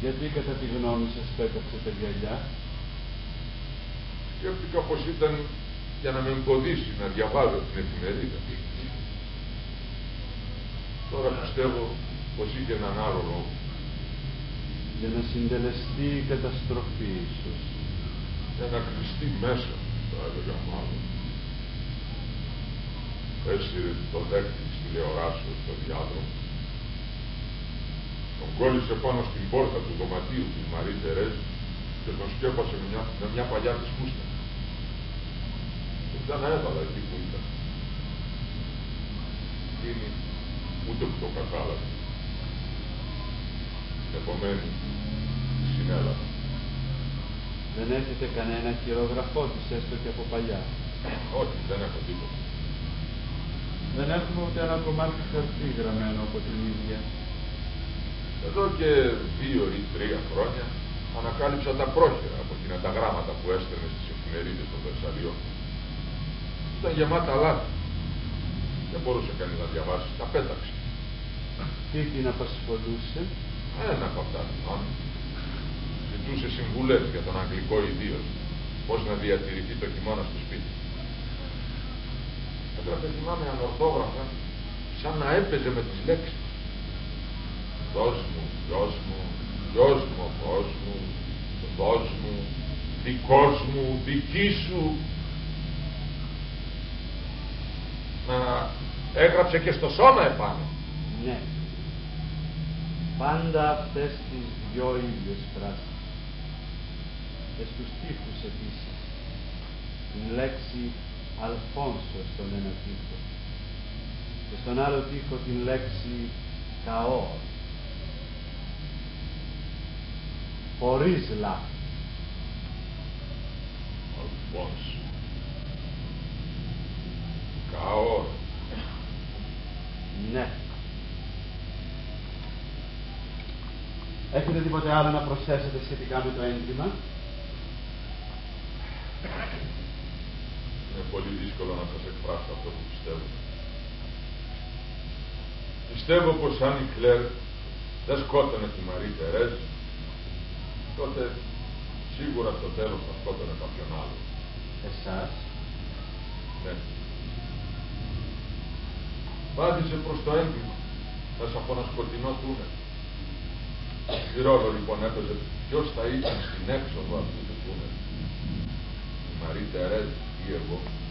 Γιατί κατά τη γνώμη σας πέταξε τα γυαλιά? Σκέφτηκα πως ήταν για να με εμποδίσει να διαβάζω την εφημερίδα. Τώρα πιστεύω πως είχε έναν άλλο λόγο. Για να συντελεστεί η καταστροφή ίσως. Για να κλειστεί μέσα, θα έλεγα μάλλον. Έσυρε το δέκτη της τηλεοράσεως στο διάδρομο. Τον κόλλησε πάνω στην πόρτα του δωματίου της Μαρή Τερέζ και τον σκέπασε με μια παλιά της φούστα. Και ξαναέβαλα εκεί που ήταν. Εκείνη ούτε που το κατάλαβε. Επομένως, συνέλαβα. Δεν έχετε κανένα χειρογραφό της, έστω και από παλιά? Όχι, δεν έχω τίποτα. Δεν έχουμε ούτε ένα κομμάτι χαρτί γραμμένο από την ίδια. Εδώ και 2 ή 3 χρόνια ανακάλυψα τα πρόχειρα από εκείνα τα γράμματα που έστελνε στις εφημερίδες των Βερσαλιών. Ήταν γεμάτα λάθη. Δεν μπορούσε κανείς να διαβάσει. Τα πέταξε. Τι την απασχολούσε? Ένα από αυτά θυμάμαι. Ζητούσε συμβουλές για τον αγγλικό ιδίος, πώς να διατηρηθεί το χειμώνα στο σπίτι. Έγραφε, θυμάμαι, ανορθόγραφα, σαν να έπαιζε με τις λέξεις. Δώσ' μου, γιος μου, γιος μου, φως μου, δώσ' μου, δικός μου, δική σου. Να έγραψε και στο σώμα επάνω. Ναι. Πάντα αυτές τις 2 ίδιες φράσεις. Και στους τοίχους επίσης. Την λέξη Αλφόνσο στον ένα τοίχο. Και στον άλλο τοίχο την λέξη Καόρ. Χωρίς λάθος. Αλφόνσο. Καόρ. Ναι. Έχετε τίποτε άλλο να προσθέσετε σχετικά με το έγκλημα? Είναι πολύ δύσκολο να σας εκφράσω αυτό που πιστεύω. Πιστεύω πως αν η Κλέρ δεν σκότωνε τη Μαρή Τερέζ, τότε σίγουρα στο τέλος θα σκότωνε κάποιον άλλο. Εσάς? Ναι. Βάδισε προς το έγκλημα μέσα από ένα σκοτεινό τούνελ. Τι ρόλο λοιπόν έπαιζε ποιος θα ήταν στην έξοδο αυτού του τούνελ? Η Μαρή Τερέζ ή εγώ?